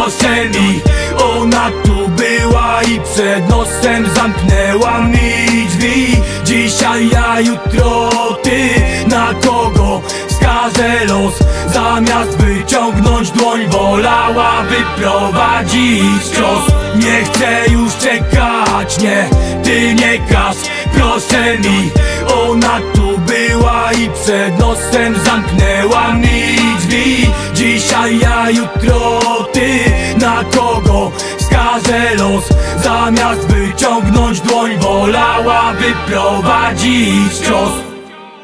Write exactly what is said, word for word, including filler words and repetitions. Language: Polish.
proszę mi. Ona tu była i przed nosem zamknęła mi drzwi. Dzisiaj ja, jutro ty, na kogo wskaże los? Zamiast wyciągnąć dłoń, wolała wyprowadzić cios. Nie chcę już czekać, nie, ty nie każ, proszę mi. Ona tu była i przed nosem zamknęła mi drzwi. Dzisiaj ja, jutro ty, na kogo wskaże los? Zamiast wyciągnąć dłoń, wolała wyprowadzić cios.